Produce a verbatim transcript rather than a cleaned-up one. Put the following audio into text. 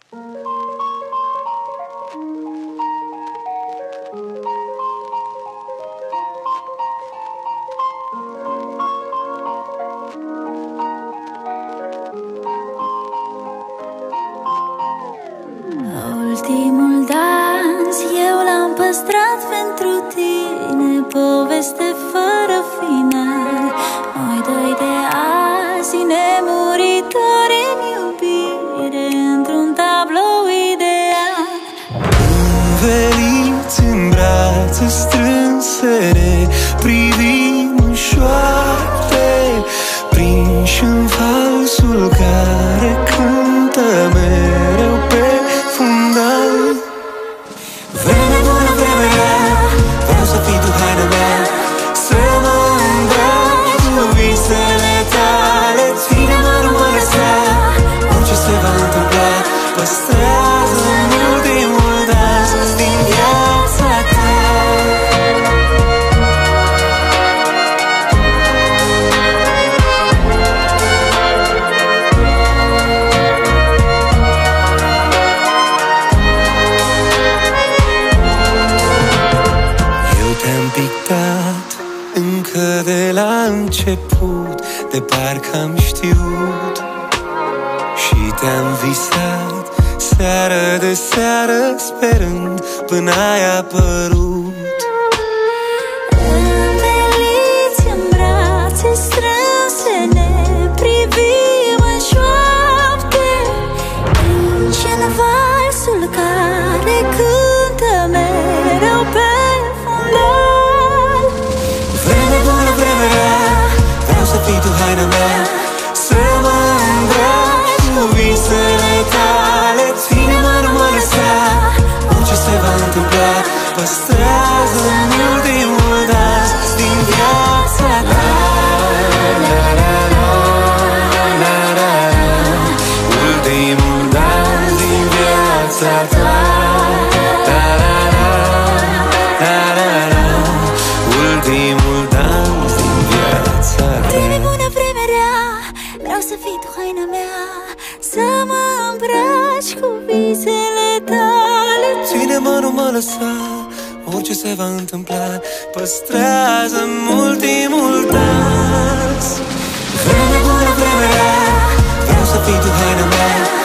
Ultimul dans eu l-am păstrat pentru tine, poveste fără final. Noi doi de azi, nemuritori în iubire, într-un tablou ideal. Înveliți în brațe strânse, ne privim în șoapte, prinși în valsul care cântă mereu pe fundal. Vreme bună, vreme rea, vreau să fii tu haina mea, să mă îmbraci cu visele tale. Ține-mă, nu mă lăsa, orice se va întâmpla, păstrează-mi ultimul dans din viața ta. Pictat încă de la început, de parcă am știut, și te-am visat seară de seară, sperând până ai apărut. Înveliți în brațe strânse, ne privim în șoapte, prinși în valsul care cântă mereu pe fundal. Vreme bună, vreme rea, vreau să fii tu haina mea, să mă îmbraci cu visele tale. Ține-mă, nu mă lăsa, orice se va întâmpla, păstrează-mi ultimul dans din viața ta. Ultimul dans din viața ta. Ultimul dans din viața ta. Vreme bună, vreme rea, vreau să fii tu haina mea, să mă îmbraci cu visele tale. Ține-mă, nu mă lăsa, orice se va întâmpla, păstrează-mi ultimul dans. Vreme bună, vreme rea, vreau să fii tu haina mea,